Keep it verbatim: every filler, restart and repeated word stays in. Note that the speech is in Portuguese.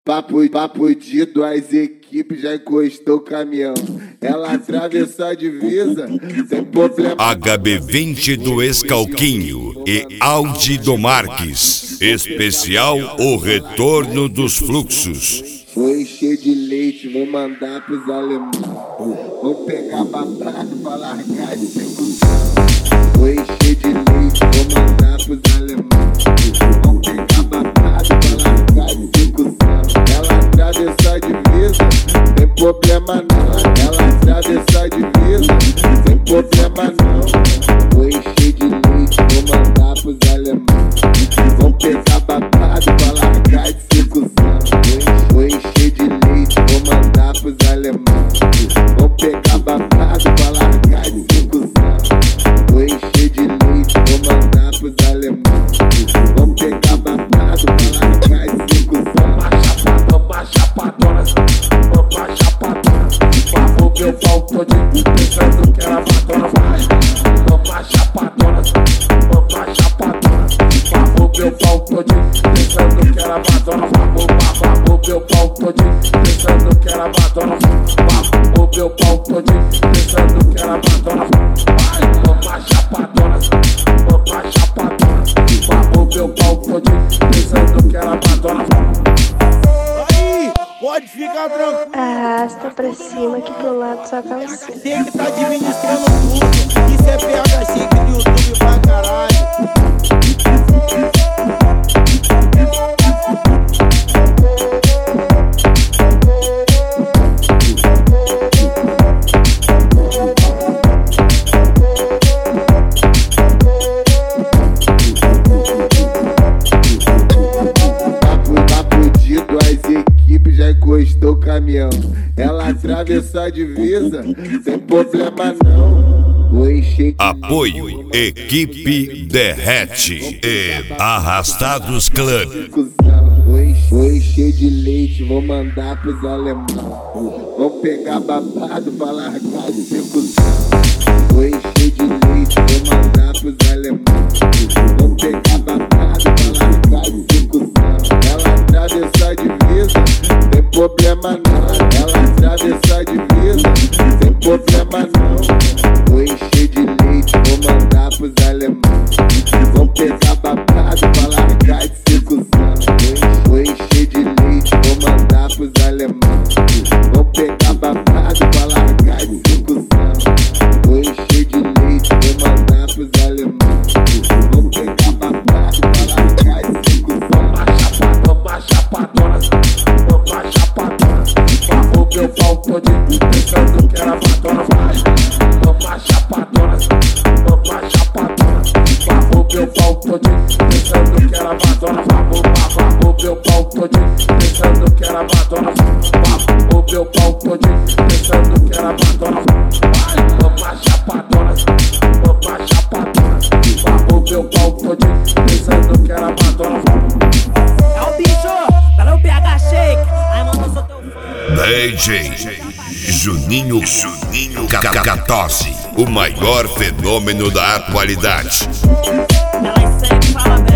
Papo, papo de duas equipes, já encostou o caminhão. Ela atravessou a divisa, sem problema. H B vinte do Escalquinho e Audi do Marques. Especial O Retorno dos Fluxos. Foi cheio de leite, vou mandar pros alemães. Vou pegar babado pra largar de secução. Foi cheio de leite, vou mandar pros alemães. Vou pegar babado pra largar de secução. Ela atravessou a divisa, sem problema não. Ela atravessou a divisa, sem problema não. Foi cheio de leite, vou mandar pros alemães. Vou pegar babado pra largar de secução. Foi cheio de leite, vou mandar pros alemães. Vou pegar babado pra largar de secução. Foi cheio de leite, vou mandar pros alemães. Vou pegar babado pra largar de secução. Vamos chapadona, vamos chapadona. Favor meu pau todinho, pensando que era madonna. Vai, vamos chapadona, vamos chapadona. Favor meu pau todinho, pensando que era madonna. Favor, favor meu pau todinho, pensando que era madonna. Favor meu pau todinho, pensando que era madonna. Vai, vamos chapadona, vamos chapadona. Favor meu pau todinho, pensando que era madonna. Pode ficar tranquilo. Arrasta pra cima que do lado só calcinha. Você que tá administrando tudo. Isso é P H cinco do YouTube pra caralho. Já encostou o caminhão. Ela atravessou a divisa, sem problema não. Foi cheio de... Apoio Equipe Derrete e Arrastados Club. Foi, foi cheio de leite, vou mandar pros alemães. Vou pegar babado pra largar de secução. Foi cheio de leite, vou mandar pros alemães. Vou pegar babado pra largar de secução. Ela atravessou a divisa, sem problema não. Ela atravessou a divisa, sem problema não. Foi cheio de leite, vou mandar pros alemães. Vou pegar babado pra largar de secução. Foi cheio de leite, vou mandar pros alemães. Vou pegar babado pra largar de secução. Foi cheio de leite, vou mandar pros alemães. Vou pegar babado pra largar de secução. Vamos chapadona, vamos chapadona. Favor meu pau todinho, pensando que era madonna. Vai, vamos chapadona, vamos chapadona. Favor meu pau todinho, pensando que era madonna. Favor, favor meu pau todinho, pensando que era madonna. Favor meu pau todinho, pensando que era madonna. Vai, vamos chapadona, vamos chapadona. Favor meu pau todinho, pensando que era madonna. É o bicho, tá no P H Shake. Ai, mano, eu sou teu fã. D J Juninho Juninho Cacatosse, o maior fenômeno da atualidade. Ela sempre fala